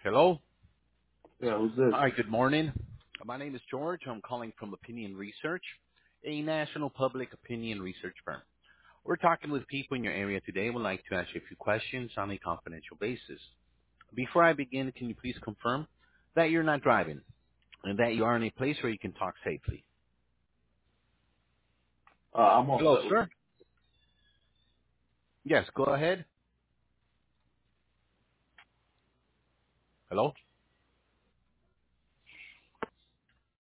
Hello. Yeah, who's this? Hi, good morning. My name is George. I'm calling from Opinion Research, a national public opinion research firm. We're talking with people in your area today. We'd like to ask you a few questions on a confidential basis. Before I begin, can you please confirm that you're not driving and that you are in a place where you can talk safely? I'm all Hello, set with. sir. Yes, go ahead. Hello.